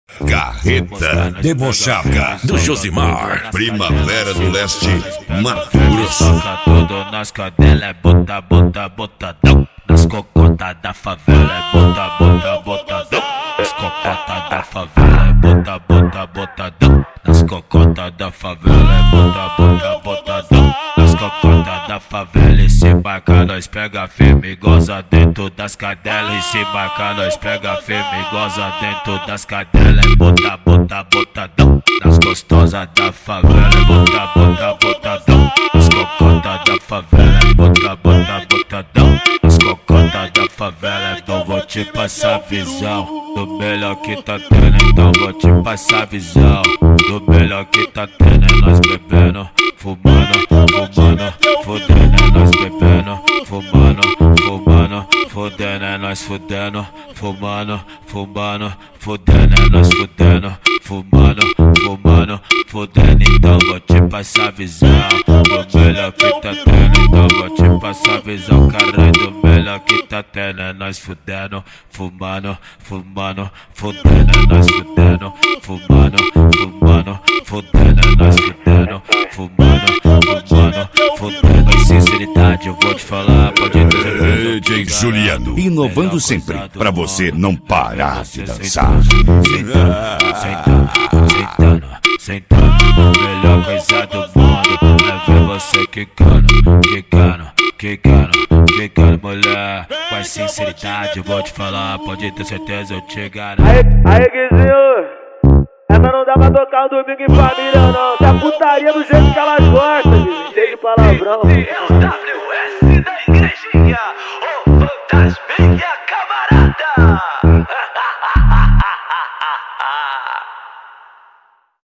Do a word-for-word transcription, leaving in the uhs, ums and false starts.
Carreta debochada do Josimar. Primavera do Leste, Mato Grosso. Toca tudo nas cadelas, é bota, bota, botadão. Nas cocotas da favela, é bota, bota, botadão. Nas cocotas da favela, é bota, bota, botadão. Nas cocotas da favela, é bota, bota, botadão. Nas cocotas da favela, e se marca, nós pega firme e goza dentro das cadelas. E se marca, nós pega firme e goza dentro das cadelas. É bota, bota, botadão. Nas gostosas da favela, é bota, bota, botadão. Nas cocotas da favela, é bota, bota, botadão. Nas cocotas da favela, então vou te passar a visão do melhor que tá tendo, então vou te passar a visão do melhor que tá tendo. É nós bebendo, fumando, fumando, fudendo. É nós bebendo, fumando, fumando, fudendo. É nós fudendo, fumando, fumando, fudendo. É nós fudendo, fumando, fumando, fudendo. Então vou te passar a visão do melhor que tá tendo, então vou te passar a visão, caralho, do melhor que tá tendo. É nós fudendo, fumando, fumando, fudendo. É nós fudendo, fumando, fumando, fudendo. É nós fudendo, fumando, fumando, fudendo. Com sinceridade eu vou te falar, pode ter certeza. D J Juliano, inovando sempre, pra você não parar de dançar. Sentando, sentando, sentando, sentando. Melhor coisa do mundo é ver você quicando, quicando, quicando, quicando, mulher. Com sinceridade eu vou te falar, pode ter certeza, eu te garanto. Aí, aí, Guizinho, essa não dá pra tocar um domingo em família, não. Tá putaria do jeito que elas gostam, Guizinho, cheio de palavrão. É o W S da igrejinha, o Fantasminha camarada.